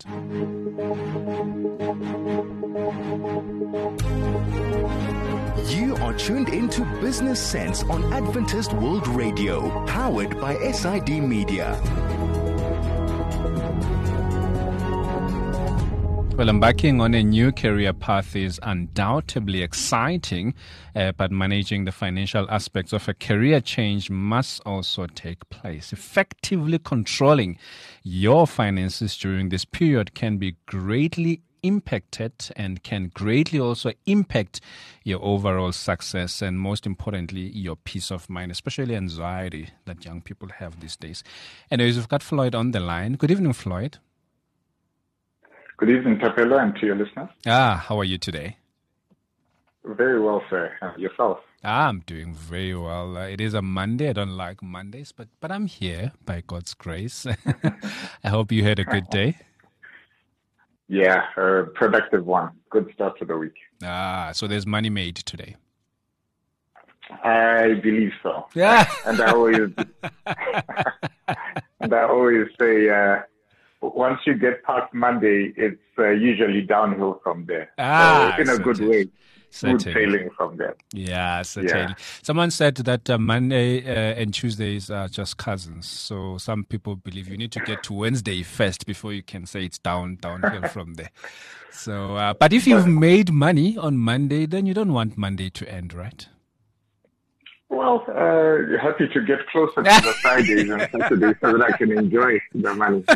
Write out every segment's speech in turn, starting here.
Floyd. You are tuned into Business Sense on Adventist World Radio, powered by SID Media. Well, embarking on a new career path is undoubtedly exciting, but managing the financial aspects of a career change must also take place. Effectively controlling your finances during this period can be greatly impacted and can greatly also impact your overall success and, most importantly, your peace of mind, especially anxiety that young people have these days. Anyways, we've got Floyd on the line. Good evening, Floyd. Good evening, Tapelo, and to your listeners. How are you today? Very well, sir. Yourself? I'm doing very well. It is a Monday. I don't like Mondays, but I'm here by God's grace. I hope you had a good day. Yeah, a productive one. Good start to the week. So there's money made today. I believe so. Yeah. And I always say, once you get past Monday, it's usually downhill from there. So in a good way, smooth sailing from there. Yeah, certainly. Yeah. Someone said that Monday and Tuesdays are just cousins. So some people believe you need to get to Wednesday first before you can say it's downhill from there. So, but if you've made money on Monday, then you don't want Monday to end, right? Well, happy to get closer to the Fridays and Saturdays so that I can enjoy the money.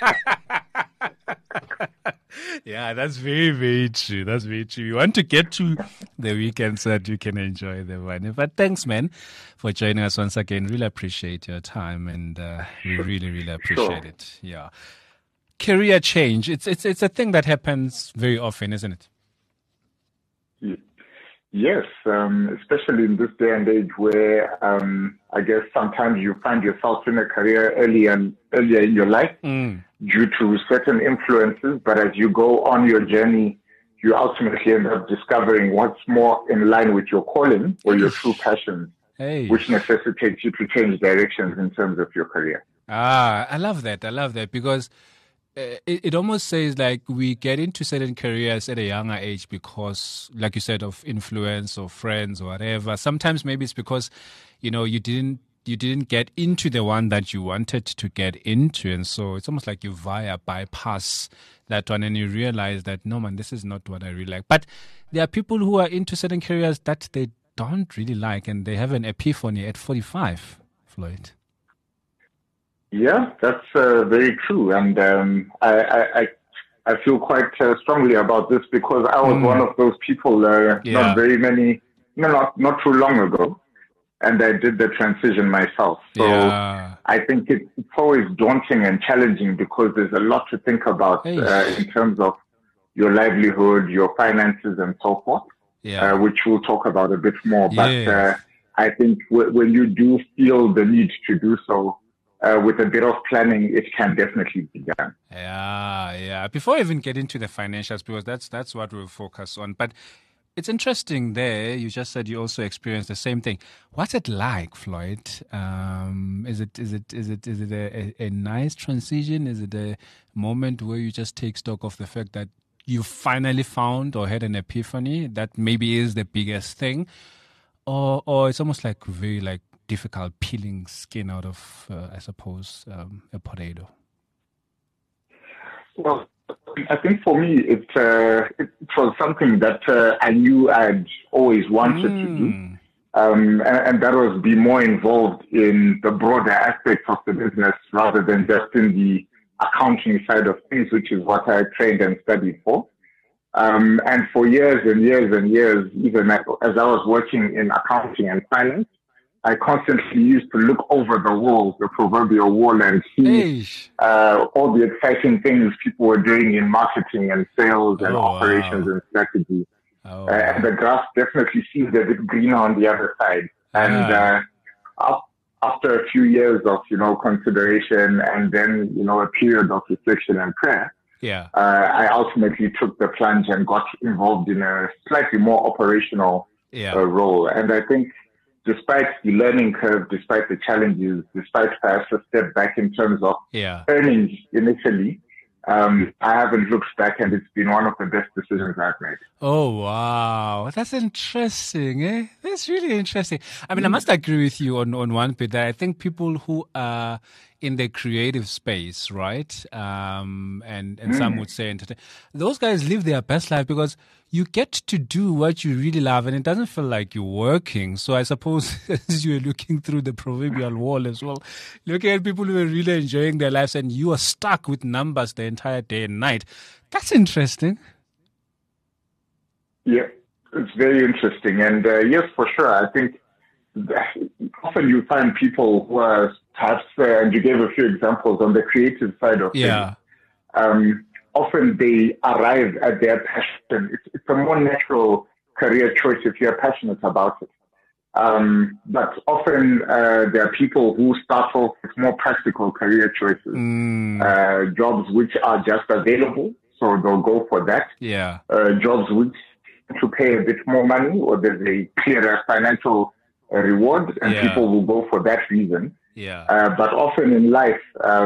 Yeah, that's very, very true. That's very true. You want to get to the weekend so that you can enjoy the money. But thanks, man, for joining us once again. Really appreciate your time, and we really, really appreciate it. Yeah. Career change. It's a thing that happens very often, isn't it? Yes, especially in this day and age where I guess sometimes you find yourself in a career earlier in your life due to certain influences, but as you go on your journey, you ultimately end up discovering what's more in line with your calling or your true passion, which necessitates you to change directions in terms of your career. I love that because it almost says like we get into certain careers at a younger age because, like you said, of influence or friends or whatever. Sometimes maybe it's because, you didn't get into the one that you wanted to get into. And so it's almost like you bypass that one and you realize that, no, man, this is not what I really like. But there are people who are into certain careers that they don't really like and they have an epiphany at 45, Floyd. Yeah, that's very true. And I feel quite strongly about this because I was one of those people not too long ago. And I did the transition myself. So I think it's always daunting and challenging because there's a lot to think about in terms of your livelihood, your finances, and so forth, which we'll talk about a bit more. But I think when you do feel the need to do so, with a bit of planning, it can definitely be done. Yeah. Before I even get into the financials, because that's what we'll focus on. But it's interesting there. You just said you also experienced the same thing. What's it like, Floyd? Is it a nice transition? Is it a moment where you just take stock of the fact that you finally found or had an epiphany that maybe is the biggest thing, or it's almost like very like difficult peeling skin out of, I suppose, a potato? Well, I think for me, it was something that I knew I'd always wanted to do. And that was be more involved in the broader aspects of the business rather than just in the accounting side of things, which is what I trained and studied for. And for years and years and years, even as I was working in accounting and finance, I constantly used to look over the wall, the proverbial wall, and see all the exciting things people were doing in marketing and sales and operations and strategy. And the grass definitely seemed a bit greener on the other side. And after a few years of, consideration and then, a period of reflection and prayer, I ultimately took the plunge and got involved in a slightly more operational role. And I think despite the learning curve, despite the challenges, despite perhaps a step back in terms of earnings initially, I haven't looked back, and it's been one of the best decisions I've made. Oh, wow. That's interesting, eh? That's really interesting. I mean, I must agree with you on one bit that I think people who are in the creative space, right? And some would say entertain, those guys live their best life because you get to do what you really love and it doesn't feel like you're working. So I suppose as you're looking through the proverbial wall as well, looking at people who are really enjoying their lives and you are stuck with numbers the entire day and night. That's interesting. Yeah, it's very interesting. And yes, for sure. I think often you find people who are perhaps, and you gave a few examples on the creative side of things. Often they arrive at their passion. It's a more natural career choice if you're passionate about it. But often there are people who start off with more practical career choices, jobs which are just available, so they'll go for that. Jobs which to pay a bit more money, or there's a clearer financial reward, and people will go for that reason. But often in life,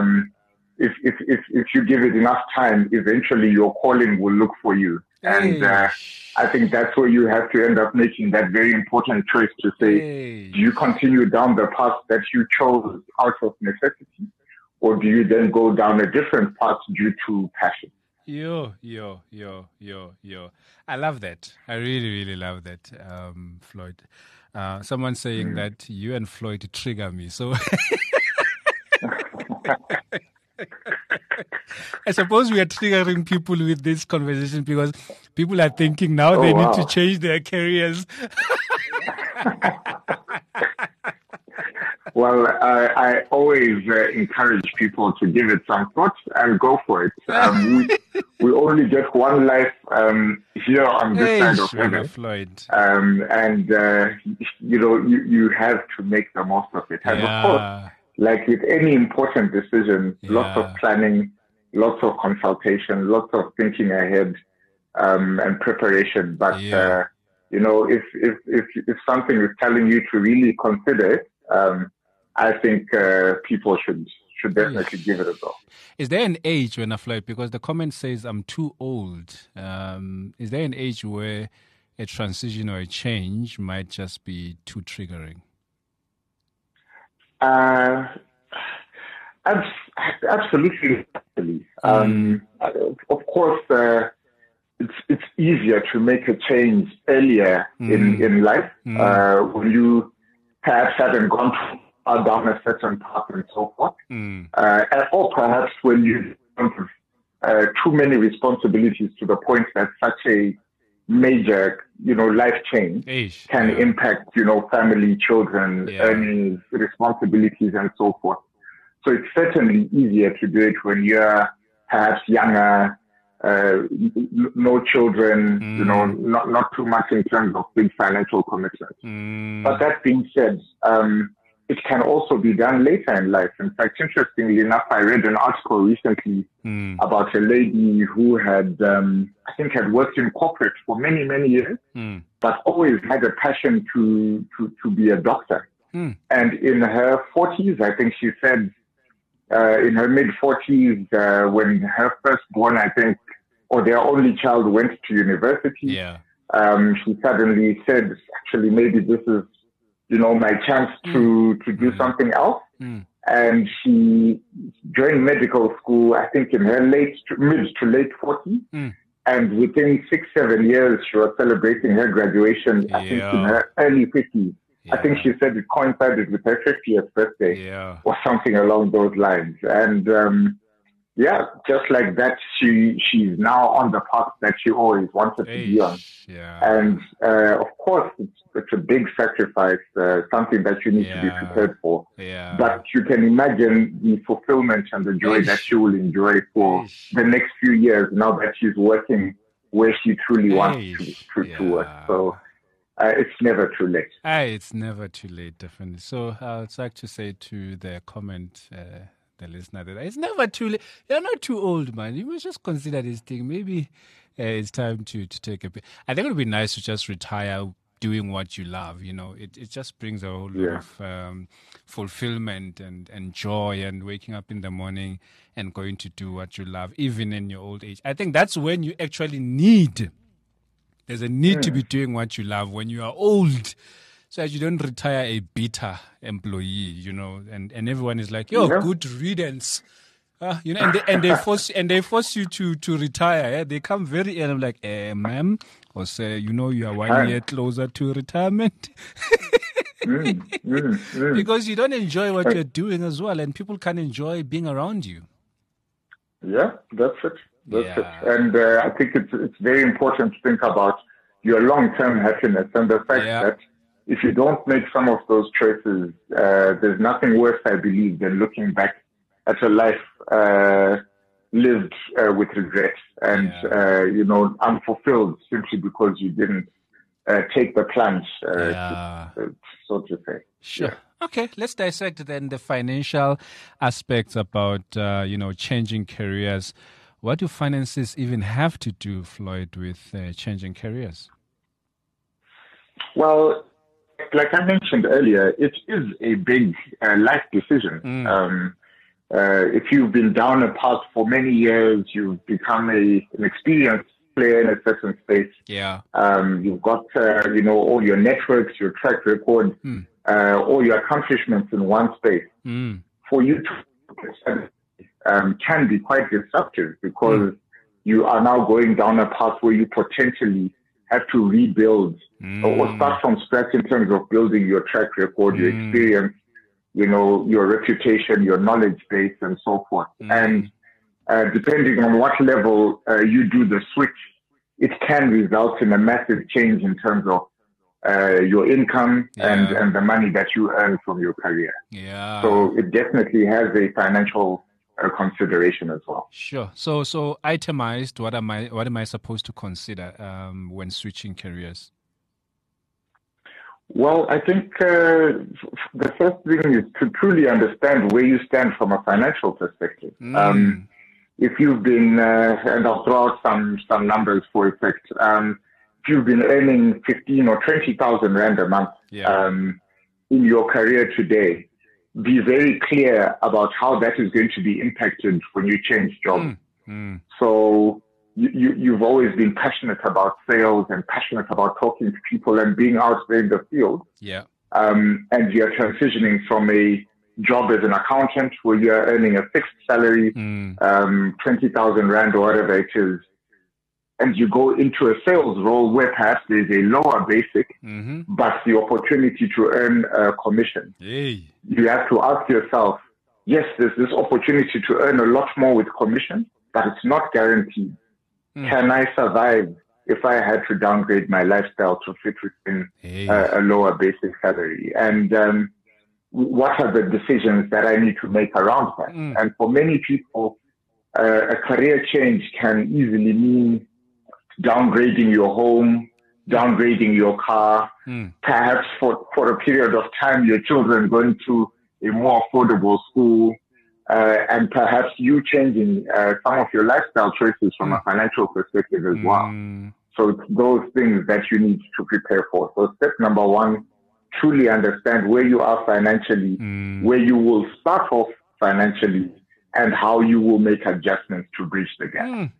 if you give it enough time, eventually your calling will look for you. And I think that's where you have to end up making that very important choice to say, do you continue down the path that you chose out of necessity, or do you then go down a different path due to passion? Yo. I love that. I really, really love that, Floyd. Someone saying that you and Floyd trigger me. So I suppose we are triggering people with this conversation because people are thinking now they need to change their careers. Well, I always encourage people to give it some thought and go for it. We only get one life here on this side of heaven, Floyd. And you have to make the most of it. And of course, like with any important decision, lots of planning, lots of consultation, lots of thinking ahead, and preparation. But if something is telling you to really consider it, I think people should definitely give it a go. Is there an age when Floyd, because the comment says I'm too old, is there an age where a transition or a change might just be too triggering? Absolutely. Of course, it's easier to make a change earlier in life when you perhaps haven't gone down a certain path and so forth, or perhaps when you don't have too many responsibilities to the point that such a major, life change can impact, family, children, earnings, responsibilities, and so forth. So it's certainly easier to do it when you're perhaps younger, no children, not too much in terms of big financial commitments. But that being said, it can also be done later in life. In fact, interestingly enough, I read an article recently about a lady who had worked in corporate for many, many years, but always had a passion to be a doctor. And in her 40s, I think she said, in her mid-40s, when her firstborn, or their only child went to university, she suddenly said, actually, maybe this is, my chance to do something else. And she joined medical school, I think in her mid to late 40s. And within 6-7 years, she was celebrating her graduation, I think in her early 50s. I think she said it coincided with her 50th birthday or something along those lines. And just like that, she's now on the path that she always wanted to be on. And of course, it's a big sacrifice, something that you need to be prepared for. But you can imagine the fulfillment and the joy that she will enjoy for the next few years now that she's working where she truly wants to work. So it's never too late. It's never too late, definitely. So I'd like to say to the comment, the listener, that it's never too late. You're not too old, man. You must just consider this thing. Maybe it's time to take a bit. I think it would be nice to just retire doing what you love. It just brings a whole lot of fulfillment and joy, and waking up in the morning and going to do what you love, even in your old age. I think that's when you actually there's a need to be doing what you love when you are old, so that you don't retire a bitter employee, and everyone is like, good riddance. And they force you to retire. Yeah? They come very early, like, ma'am, or say, you are 1 year closer to retirement. Because you don't enjoy what you're doing as well, and people can enjoy being around you. Yeah, that's it. That's it. And I think it's very important to think about your long-term happiness and the fact that if you don't make some of those choices, there's nothing worse, I believe, than looking back at a life lived with regret and unfulfilled simply because you didn't take the plunge, so to say. Sure. Yeah. Okay, let's dissect then the financial aspects about changing careers. What do finances even have to do, Floyd, with changing careers? Well, like I mentioned earlier, it is a big life decision. If you've been down a path for many years, you've become an experienced player in a certain space. Yeah. You've got, all your networks, your track record, all your accomplishments in one space. For you to can be quite disruptive because you are now going down a path where you potentially have to rebuild or start from scratch in terms of building your track record, your experience, your reputation, your knowledge base, and so forth. And depending on what level you do the switch, it can result in a massive change in terms of your income and the money that you earn from your career. Yeah. So it definitely has a financial consideration as well. Sure. So itemized, what am I supposed to consider when switching careers? Well, I think the first thing is to truly understand where you stand from a financial perspective. If you've been, and I'll throw out some numbers for effect, if you've been earning 15 or 20,000 Rand a month in your career today, be very clear about how that is going to be impacted when you change jobs. So you've always been passionate about sales and passionate about talking to people and being out there in the field. Yeah. And you're transitioning from a job as an accountant where you're earning a fixed salary, 20,000 Rand or whatever it is, and you go into a sales role where perhaps there's a lower basic, but the opportunity to earn a commission. Hey. You have to ask yourself, yes, there's this opportunity to earn a lot more with commission, but it's not guaranteed. Can I survive if I had to downgrade my lifestyle to fit within a lower basic salary? And what are the decisions that I need to make around that? And for many people, a career change can easily mean downgrading your home, downgrading your car, perhaps for a period of time, your children going to a more affordable school, and perhaps you changing some of your lifestyle choices from a financial perspective as well. So it's those things that you need to prepare for. So step number one, truly understand where you are financially, where you will start off financially, and how you will make adjustments to bridge the gap.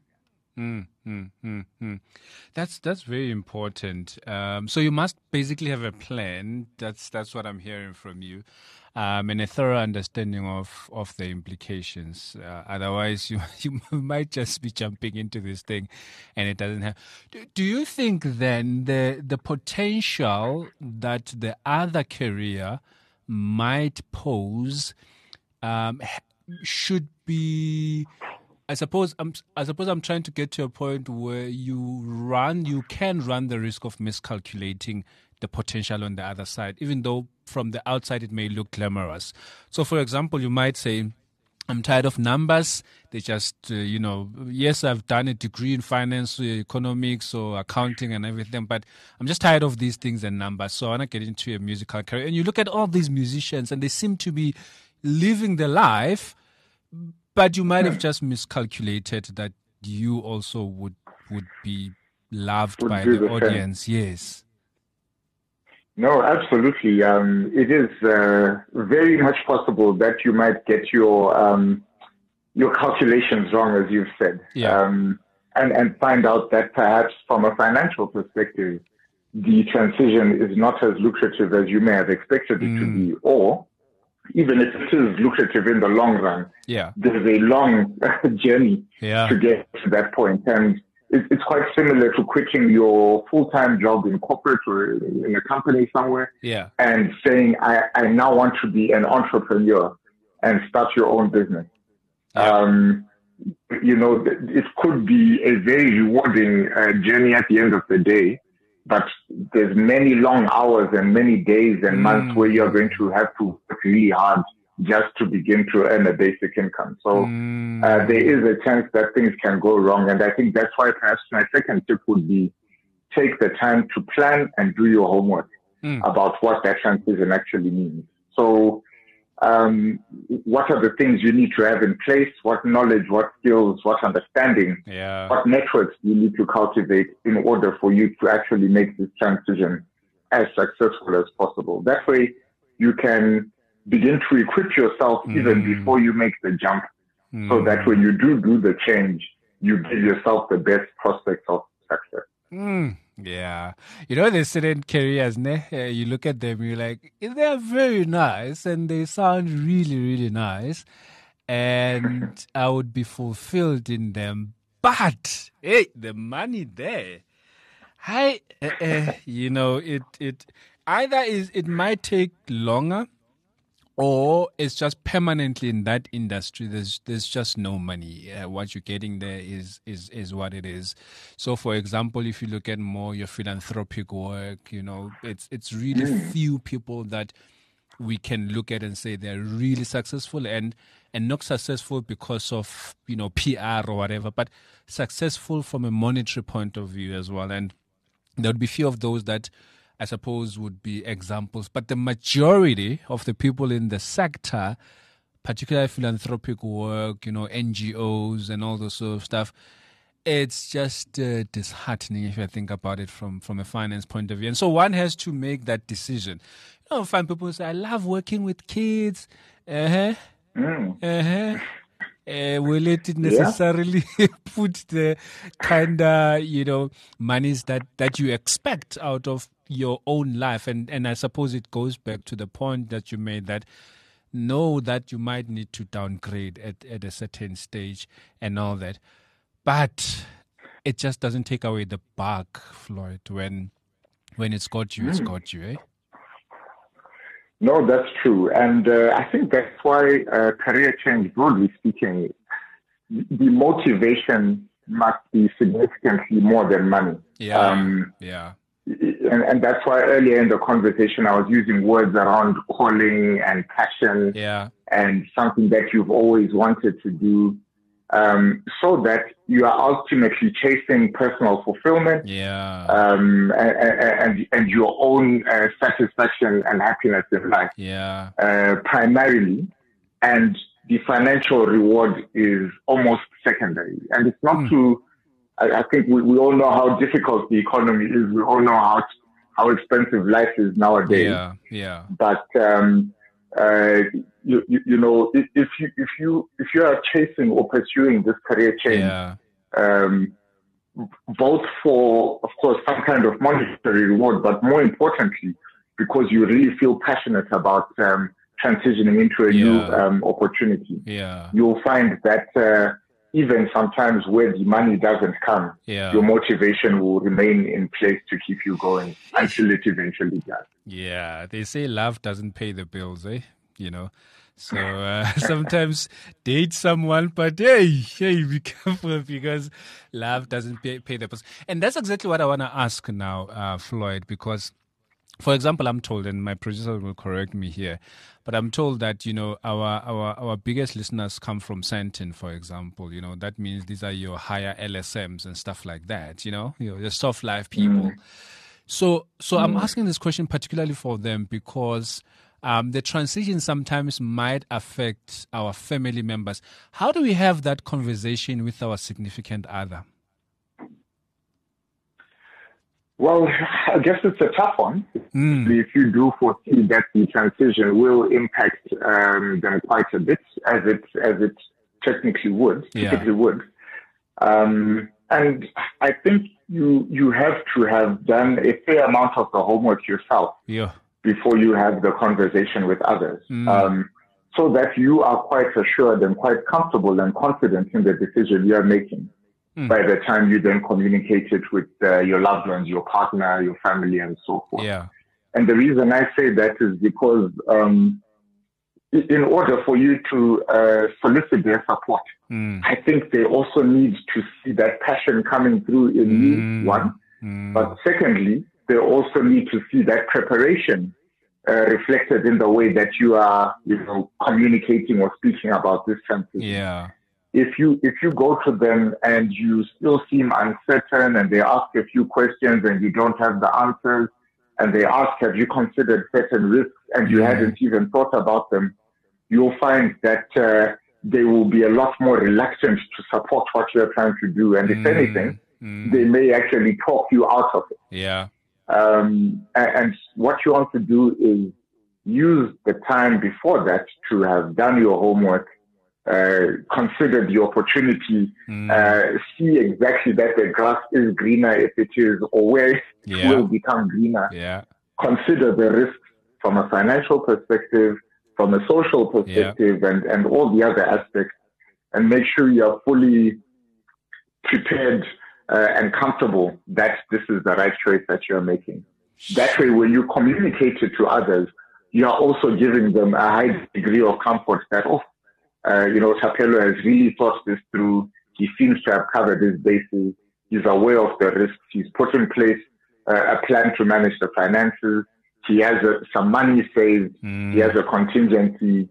That's very important. So you must basically have a plan. That's what I'm hearing from you, and a thorough understanding of the implications. Otherwise, you might just be jumping into this thing, and it doesn't have. Do you think then the potential that the other career might pose should be? I suppose I'm trying to get to a point where you can run the risk of miscalculating the potential on the other side, even though from the outside it may look glamorous. So, for example, you might say, I'm tired of numbers. They just, yes, I've done a degree in finance, economics, or accounting and everything, but I'm just tired of these things and numbers. So I want to get into a musical career. And you look at all these musicians and they seem to be living their life, but you might have just miscalculated that you also would be loved by the audience. Yes. No, absolutely. It is very much possible that you might get your calculations wrong, as you've said, and find out that perhaps from a financial perspective, the transition is not as lucrative as you may have expected it to be, or even if it is lucrative in the long run, there's a long journey to get to that point. And it's quite similar to quitting your full-time job in corporate or in a company somewhere and saying, I now want to be an entrepreneur and start your own business. It could be a very rewarding journey at the end of the day, but there's many long hours and many days and months where you're going to have to work really hard just to begin to earn a basic income. So there is a chance that things can go wrong. And I think that's why perhaps my second tip would be take the time to plan and do your homework about what that transition actually means. So what are the things you need to have in place? What knowledge, what skills, what understanding, what networks you need to cultivate in order for you to actually make this transition as successful as possible. That way you can begin to equip yourself even before you make the jump, so that when you do the change, you give yourself the best prospects of success. Yeah. The student careers, you look at them, you're like, they're very nice and they sound really, really nice. And I would be fulfilled in them. But, hey, the money there, it might take longer, or it's just permanently in that industry. There's just no money. What you're getting there is what it is. So, for example, if you look at more your philanthropic work, it's really few people that we can look at and say they're really successful and not successful because of PR or whatever, but successful from a monetary point of view as well. And there would be few of those that I suppose would be examples, but the majority of the people in the sector, particularly philanthropic work, NGOs and all those sort of stuff, it's just disheartening if you think about it from a finance point of view. And so one has to make that decision. Find people who say, I love working with kids. Will it necessarily put the kind of, monies that you expect out of your own life? And I suppose it goes back to the point that you made, that know that you might need to downgrade at a certain stage and all that. But it just doesn't take away the bug, Floyd, when it's got you, it's got you, eh? No, that's true. And I think that's why career change, broadly speaking, the motivation must be significantly more than money. And that's why earlier in the conversation, I was using words around calling and passion and something that you've always wanted to do, so that you are ultimately chasing personal fulfillment and your own satisfaction and happiness in life primarily. And the financial reward is almost secondary. And it's not to, I think we all know how difficult the economy is. We all know how expensive life is nowadays. But, if you are chasing or pursuing this career change, both for, of course, some kind of monetary reward, but more importantly, because you really feel passionate about transitioning into a new opportunity, you'll find that even sometimes where the money doesn't come, your motivation will remain in place to keep you going until it eventually does. Yeah, they say love doesn't pay the bills, eh? So sometimes date someone, but hey, be careful, because love doesn't pay the bills. And that's exactly what I want to ask now, Floyd, because, for example, I'm told, and my producer will correct me here, but I'm told that, our biggest listeners come from Sandton, for example. That means these are your higher LSMs and stuff like that, your soft life people. So I'm asking this question particularly for them because the transition sometimes might affect our family members. How do we have that conversation with our significant other? Well, I guess it's a tough one. If you do foresee that the transition will impact them quite a bit, as it typically would. And I think you have to have done a fair amount of the homework yourself before you have the conversation with others, so that you are quite assured and quite comfortable and confident in the decision you are making. By the time you then communicate it with your loved ones, your partner, your family, and so forth. Yeah. And the reason I say that is because in order for you to solicit their support, I think they also need to see that passion coming through in you, one. But secondly, they also need to see that preparation reflected in the way that you are, communicating or speaking about this transition. Yeah. If you go to them and you still seem uncertain and they ask a few questions and you don't have the answers, and they ask, have you considered certain risks, and you hadn't even thought about them, you'll find that they will be a lot more reluctant to support what you're trying to do. And if anything, they may actually talk you out of it. Yeah. And what you want to do is use the time before that to have done your homework, consider the opportunity, see exactly that the grass is greener if it is, or where it will become greener. Yeah. Consider the risks from a financial perspective, from a social perspective, and all the other aspects, and make sure you're fully prepared and comfortable that this is the right choice that you're making. That way, when you communicate it to others, you are also giving them a high degree of comfort that, Thapelo has really thought this through. He seems to have covered his bases. He's aware of the risks. He's put in place a plan to manage the finances. He has some money saved. He has a contingency.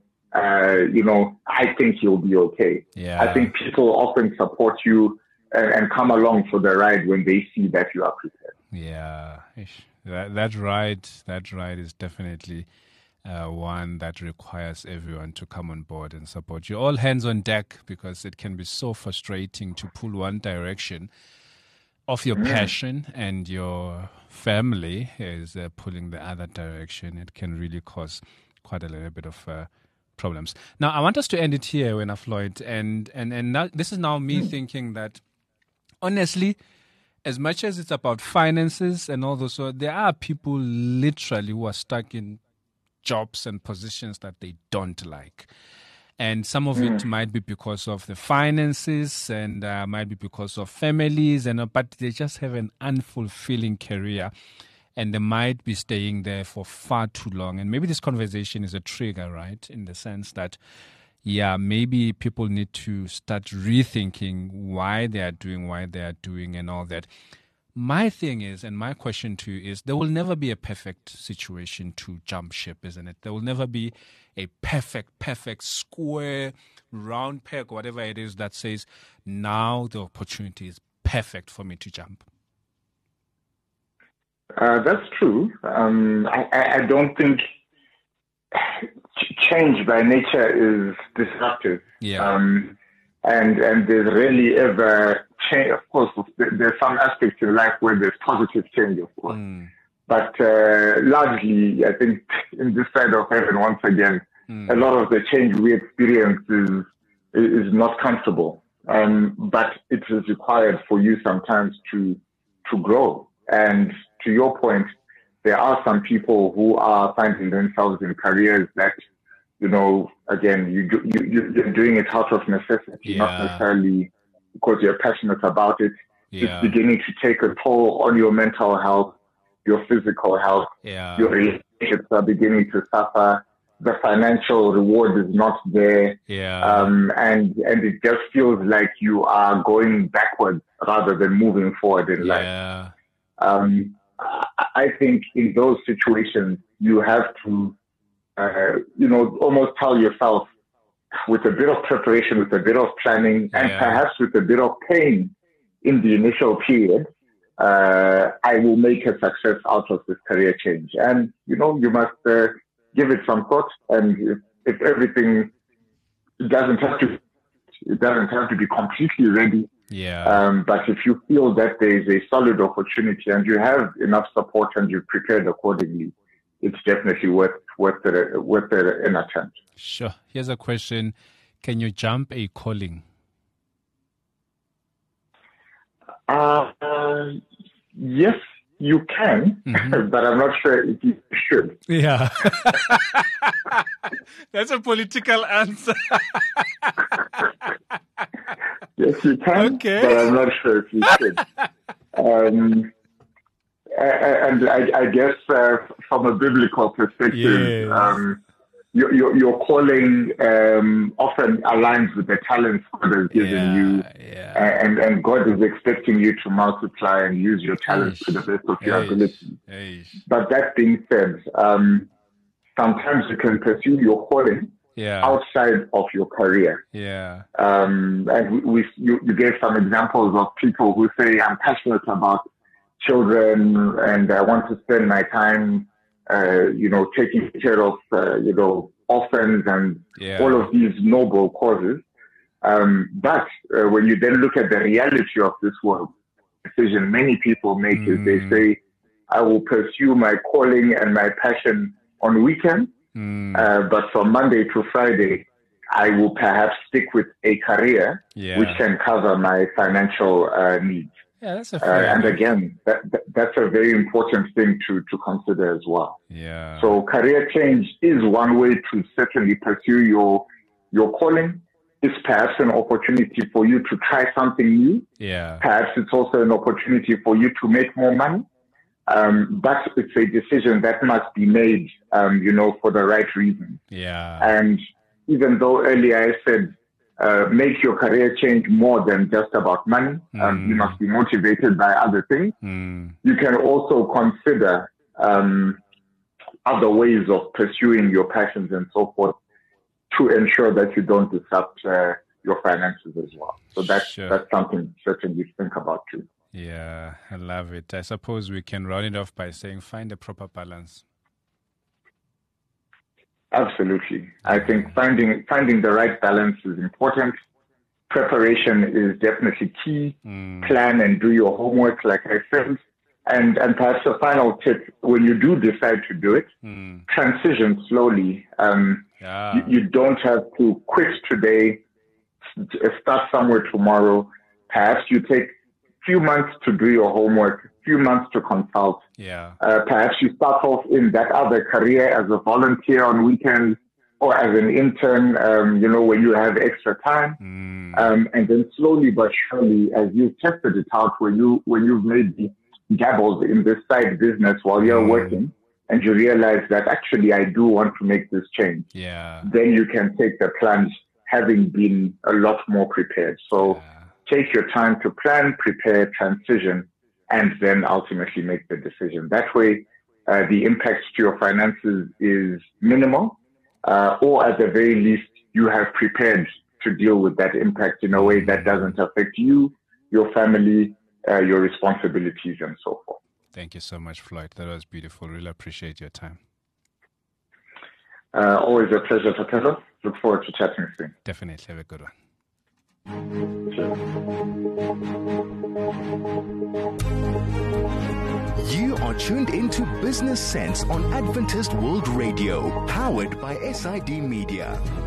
I think he'll be okay. Yeah. I think people often support you and come along for the ride when they see that you are prepared. Yeah. That ride is definitely one that requires everyone to come on board and support you. All hands on deck, because it can be so frustrating to pull one direction of your passion and your family is pulling the other direction. It can really cause quite a little bit of problems. Now, I want us to end it here, Wena Floyd, and now, this is now me thinking that, honestly, as much as it's about finances and all those, so there are people literally who are stuck in jobs and positions that they don't like. And some of it might be because of the finances and might be because of families, but they just have an unfulfilling career and they might be staying there for far too long. And maybe this conversation is a trigger, right? In the sense that, maybe people need to start rethinking why they are doing and all that. My thing is, and my question to you is, there will never be a perfect situation to jump ship, isn't it? There will never be a perfect square, round peg, whatever it is that says, now the opportunity is perfect for me to jump. That's true. I don't think change by nature is disruptive. Yeah. And there's rarely ever change. Of course, there's some aspects in life where there's positive change, of course. But largely, I think in this side of heaven, once again, a lot of the change we experience is not comfortable. But it is required for you sometimes to grow. And to your point, there are some people who are finding themselves in careers that, again, you're doing it out of necessity, not necessarily because you're passionate about it. It's beginning to take a toll on your mental health, your physical health. Your relationships are beginning to suffer. The financial reward is not there. And it just feels like you are going backwards rather than moving forward in life. I think in those situations, you have to, almost tell yourself, with a bit of preparation, with a bit of planning, and perhaps with a bit of pain in the initial period, I will make a success out of this career change. And, you must give it some thought. And if everything, it doesn't have to be completely ready. Yeah. But if you feel that there is a solid opportunity and you have enough support and you've prepared accordingly, it's definitely worth an attempt. Sure. Here's a question. Can you jump a calling? Yes, you can, but I'm not sure if you should. Yeah. That's a political answer. Yes, you can, okay, but I'm not sure if you should. And I guess from a biblical perspective, yes. Your calling often aligns with the talents God has given you, and God is expecting you to multiply and use your talents to the best of your ability. But that being said, sometimes you can pursue your calling outside of your career. And you gave some examples of people who say, I'm passionate about children and I want to spend my time taking care of, orphans and all of these noble causes. But when you then look at the reality of this world, decision many people make is they say, I will pursue my calling and my passion on weekends, but from Monday to Friday, I will perhaps stick with a career which can cover my financial needs. Yeah, that's a fair and again, that's a very important thing to consider as well. Yeah. So career change is one way to certainly pursue your calling. It's perhaps an opportunity for you to try something new. Yeah. Perhaps it's also an opportunity for you to make more money. But it's a decision that must be made, for the right reason. Yeah. And even though earlier I said, make your career change more than just about money. You must be motivated by other things. You can also consider other ways of pursuing your passions and so forth to ensure that you don't disrupt your finances as well. So that's something certainly to think about too. Yeah, I love it. I suppose we can round it off by saying find a proper balance. Absolutely. I think finding the right balance is important. Preparation is definitely key. Plan and do your homework, like I said. And perhaps a final tip, when you do decide to do it, transition slowly. You don't have to quit today, start somewhere tomorrow. Perhaps you take few months to do your homework, few months to consult. Perhaps you start off in that other career as a volunteer on weekends or as an intern, when you have extra time. And then slowly but surely, as you've tested it out, when you've made the dabbles in this side business while you're working, and you realize that actually I do want to make this change, then you can take the plunge having been a lot more prepared. So take your time to plan, prepare, transition, and then ultimately make the decision. That way, the impact to your finances is minimal, or at the very least, you have prepared to deal with that impact in a way that doesn't affect you, your family, your responsibilities, and so forth. Thank you so much, Floyd. That was beautiful. Really appreciate your time. Always a pleasure, Takezo. Look forward to chatting soon. Definitely. Have a good one. You are tuned into Business Sense on Adventist World Radio, powered by SID Media.